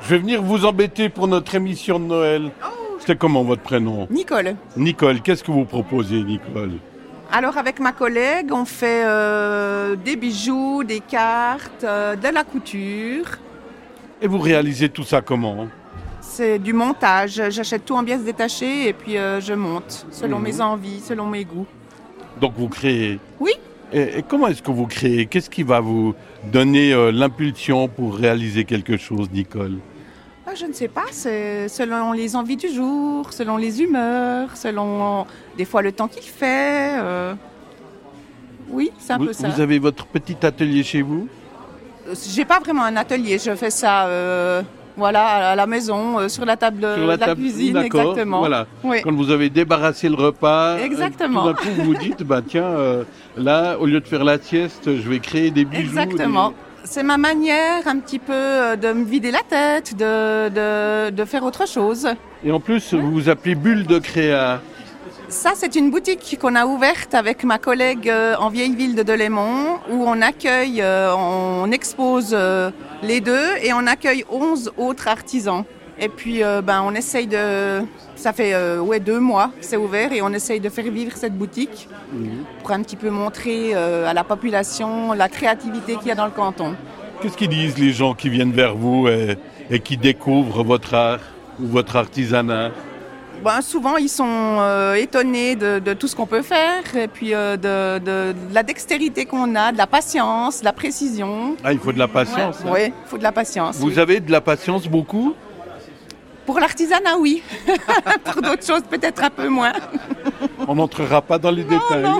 Je vais venir vous embêter pour notre émission de Noël. C'est comment votre prénom ? Nicole. Nicole, qu'est-ce que vous proposez, Nicole ? Alors avec ma collègue, on fait des bijoux, des cartes, de la couture. Et vous réalisez tout ça comment ? C'est du montage. J'achète tout en pièces détachées et puis je monte selon mes envies, selon mes goûts. Donc vous créez ? Oui. Et comment est-ce que vous créez ? Qu'est-ce qui va vous donner l'impulsion pour réaliser quelque chose, Nicole ? Je ne sais pas, c'est selon les envies du jour, selon les humeurs, selon des fois le temps qu'il fait. Oui, c'est un peu ça. Vous avez votre petit atelier chez vous ? J'ai pas vraiment un atelier, je fais ça à la maison, sur la table de la cuisine, d'accord, exactement. Voilà. Oui. Quand vous avez débarrassé le repas, exactement. Tout d'un coup vous vous dites, là, au lieu de faire la sieste, je vais créer des bijoux. Exactement. C'est ma manière un petit peu de me vider la tête, de faire autre chose. Et en plus, vous vous appelez Bulle de Créa. Ça, c'est une boutique qu'on a ouverte avec ma collègue en vieille ville de Delémont, où on accueille, on expose les deux et on accueille 11 autres artisans. Et puis, on essaye de... Ça fait 2 mois que c'est ouvert et on essaye de faire vivre cette boutique pour un petit peu montrer à la population la créativité qu'il y a dans le canton. Qu'est-ce qu'ils disent les gens qui viennent vers vous et qui découvrent votre art ou votre artisanat ? Souvent, ils sont étonnés de tout ce qu'on peut faire et puis de la dextérité qu'on a, de la patience, de la précision. Ah, il faut de la patience. Oui, il faut de la patience. Vous avez de la patience beaucoup ? Pour l'artisanat, oui. Pour d'autres choses, peut-être un peu moins. On n'entrera pas dans les détails.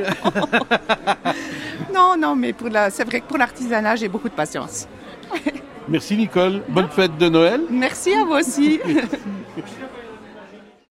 Non, mais c'est vrai que pour l'artisanat, j'ai beaucoup de patience. Merci Nicole. Bonne fête de Noël. Merci à vous aussi.